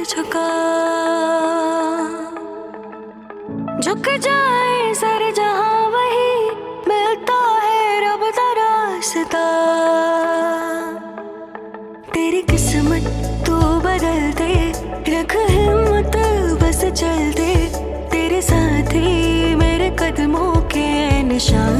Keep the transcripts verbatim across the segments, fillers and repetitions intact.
झुका, झुक जाए सर जहां वही मिलता है रब दा रास्ता। तेरी किस्मत तू बदल दे, रख हिम्मत बस चल दे, तेरे साथ ही मेरे कदमों के निशान।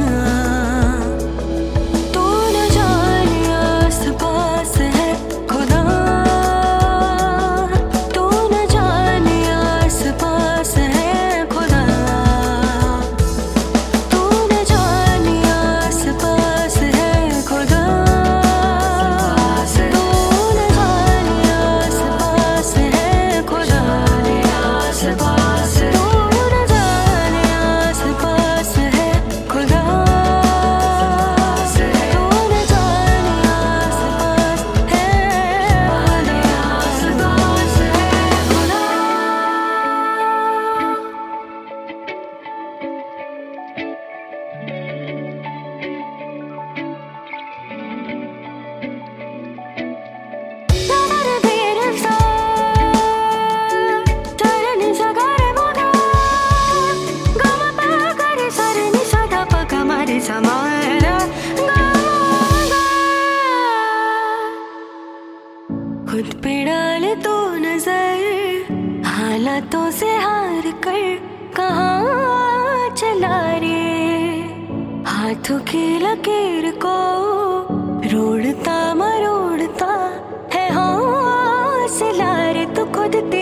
खुद पे डाल तो नजर, हालातों से हार कर कहाँ चला रे। हाथों की लकीर को रोड़ता मरोड़ता है हौसला रे, तू खुद